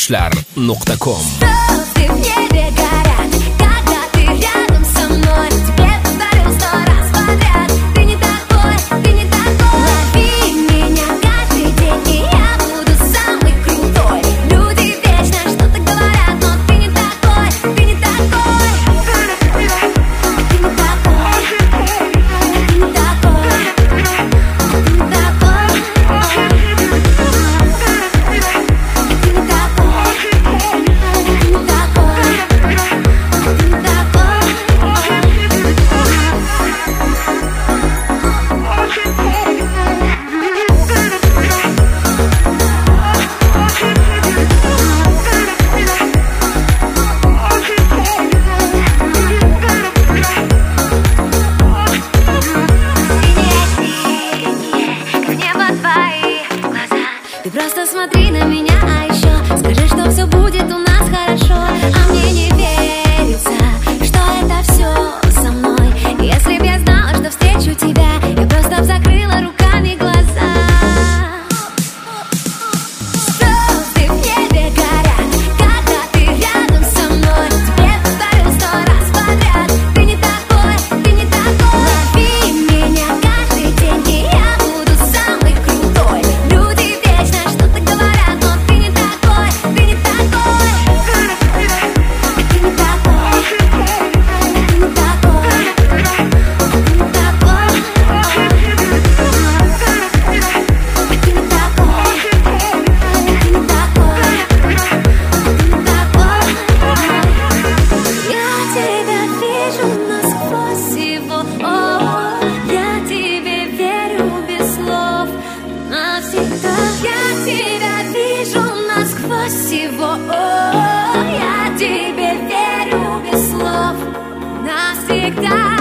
Ashlar.com. Звезды в небе горят, когда ты рядом со мной. Тебе повторю 100 раз подряд. Ты не такой, ты не такой. Лови меня каждый день, и я буду самый крутой. Люди вечно что-то говорят, но ты не такой, ты не такой. Ты не такой, ты не такой. Ты не такой. Ты просто смотри на меня, а еще скажи, что все будет у нас хорошо. А мне не верится, что это все со мной. Если б я знала, что встречу тебя, я просто б закрыла руками глаза. Звезды в небе горят, когда ты рядом со мной. Тебе повторю 100 раз подряд. Ты не такой, ты не такой. Лови меня каждый день, и я буду самый крутой. Люди вечно что-то говорят, но ты не такой, ты не такой. Ты не такой, ты не такой. Ты не такой. Я тебя вижу насквозь его. Я тебе верю без слов навсегда. Я тебя вижу насквозь его. Я тебе верю без слов навсегда.